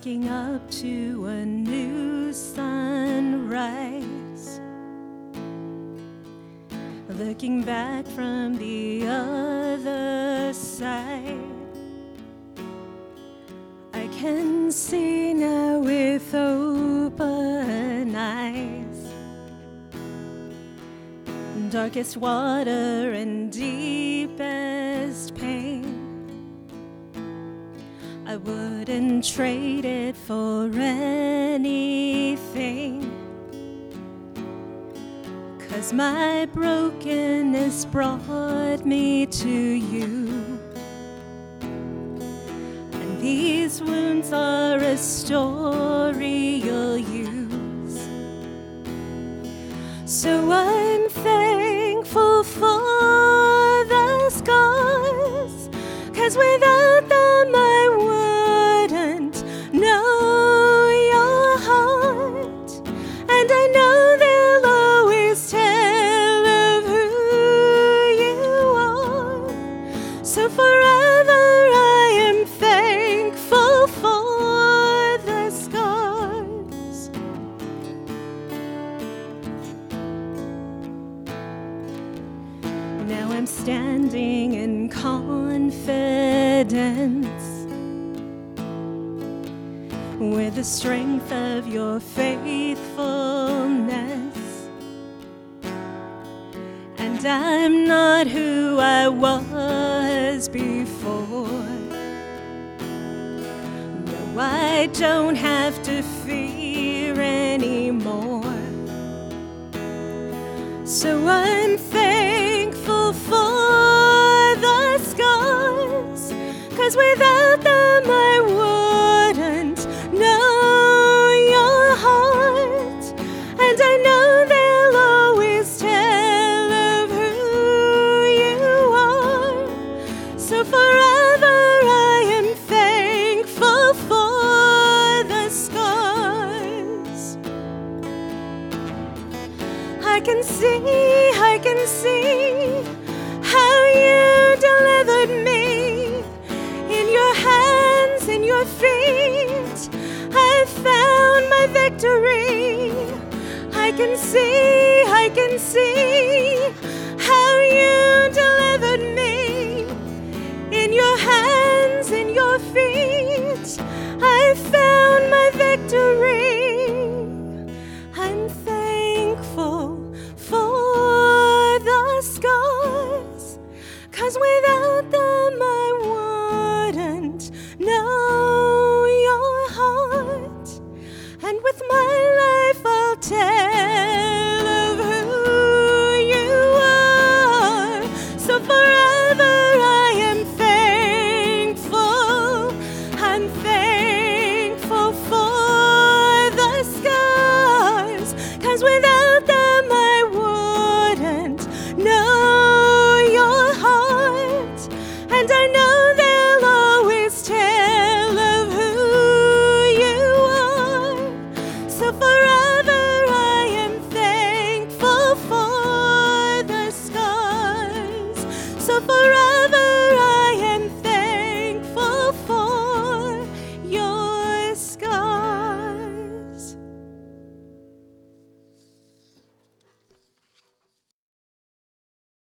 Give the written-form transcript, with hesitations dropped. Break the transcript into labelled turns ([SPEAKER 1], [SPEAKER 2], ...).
[SPEAKER 1] waking up to a new sunrise, looking back from the other side. I can see now with open eyes, darkest water and deepest pain. I wouldn't trade it for anything, 'cause my brokenness brought me to you, and these wounds are a story you'll use. So I'm thankful for the scars, 'cause without them I wouldn't know your heart, and I know they'll always tell of who you are. So forever I am thankful for the scars. Now I'm standing in confidence, with the strength of your faithfulness, and I'm not who I was before. No, I don't have to fear anymore. So I'm thankful for the scars, 'cause without them I wouldn't know your heart, and I know they'll always tell of who you are. So forever I am thankful for the scars. I can see how you delivered me. In your hands, in your feet, I found my victory. I can see how you delivered me. In your hands, in your feet, I found my victory. I'm thankful for the scars, 'cause without them I wouldn't know